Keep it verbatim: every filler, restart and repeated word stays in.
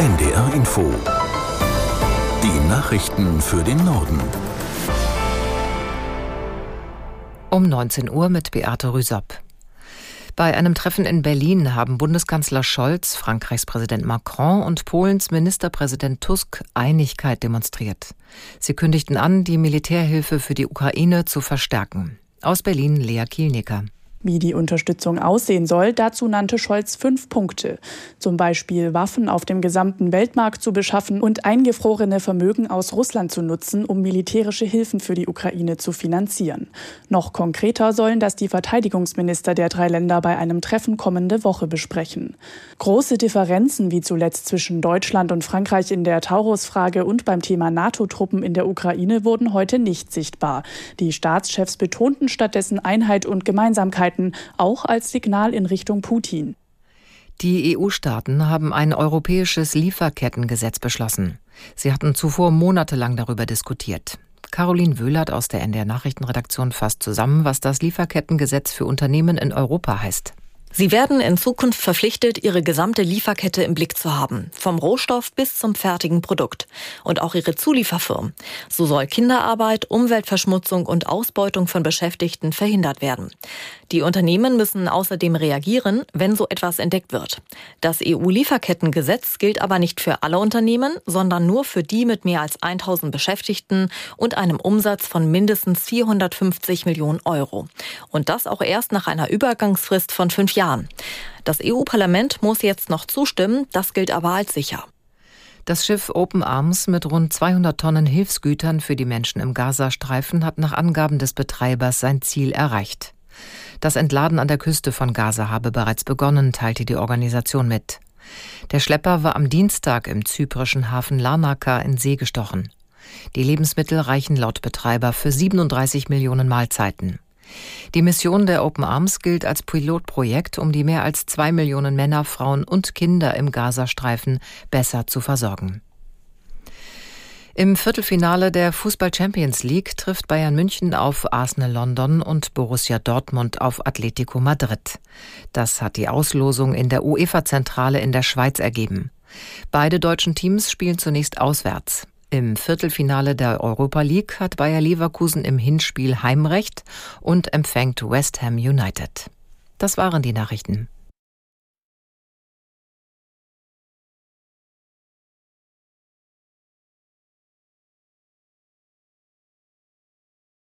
N D R Info. Die Nachrichten für den Norden. Um neunzehn Uhr mit Beate Rüsop. Bei einem Treffen in Berlin haben Bundeskanzler Scholz, Frankreichs Präsident Macron und Polens Ministerpräsident Tusk Einigkeit demonstriert. Sie kündigten an, die Militärhilfe für die Ukraine zu verstärken. Aus Berlin Lea Kielnicker. Wie die Unterstützung aussehen soll, dazu nannte Scholz fünf Punkte. Zum Beispiel Waffen auf dem gesamten Weltmarkt zu beschaffen und eingefrorene Vermögen aus Russland zu nutzen, um militärische Hilfen für die Ukraine zu finanzieren. Noch konkreter sollen das die Verteidigungsminister der drei Länder bei einem Treffen kommende Woche besprechen. Große Differenzen wie zuletzt zwischen Deutschland und Frankreich in der Taurus-Frage und beim Thema NATO-Truppen in der Ukraine wurden heute nicht sichtbar. Die Staatschefs betonten stattdessen Einheit und Gemeinsamkeit, auch als Signal in Richtung Putin. Die E U-Staaten haben ein europäisches Lieferkettengesetz beschlossen. Sie hatten zuvor monatelang darüber diskutiert. Caroline Wöhlert aus der N D R-Nachrichtenredaktion fasst zusammen, was das Lieferkettengesetz für Unternehmen in Europa heißt. Sie werden in Zukunft verpflichtet, ihre gesamte Lieferkette im Blick zu haben, vom Rohstoff bis zum fertigen Produkt. Und auch ihre Zulieferfirmen. So soll Kinderarbeit, Umweltverschmutzung und Ausbeutung von Beschäftigten verhindert werden. Die Unternehmen müssen außerdem reagieren, wenn so etwas entdeckt wird. Das E U-Lieferkettengesetz gilt aber nicht für alle Unternehmen, sondern nur für die mit mehr als tausend Beschäftigten und einem Umsatz von mindestens vierhundertfünfzig Millionen Euro. Und das auch erst nach einer Übergangsfrist von fünf Jahren. Das E U-Parlament muss jetzt noch zustimmen, das gilt aber als sicher. Das Schiff Open Arms mit rund zweihundert Tonnen Hilfsgütern für die Menschen im Gazastreifen hat nach Angaben des Betreibers sein Ziel erreicht. Das Entladen an der Küste von Gaza habe bereits begonnen, teilte die Organisation mit. Der Schlepper war am Dienstag im zyprischen Hafen Larnaca in See gestochen. Die Lebensmittel reichen laut Betreiber für siebenunddreißig Millionen Mahlzeiten. Die Mission der Open Arms gilt als Pilotprojekt, um die mehr als zwei Millionen Männer, Frauen und Kinder im Gazastreifen besser zu versorgen. Im Viertelfinale der Fußball-Champions League trifft Bayern München auf Arsenal London und Borussia Dortmund auf Atletico Madrid. Das hat die Auslosung in der UEFA-Zentrale in der Schweiz ergeben. Beide deutschen Teams spielen zunächst auswärts. Im Viertelfinale der Europa League hat Bayer Leverkusen im Hinspiel Heimrecht und empfängt West Ham United. Das waren die Nachrichten.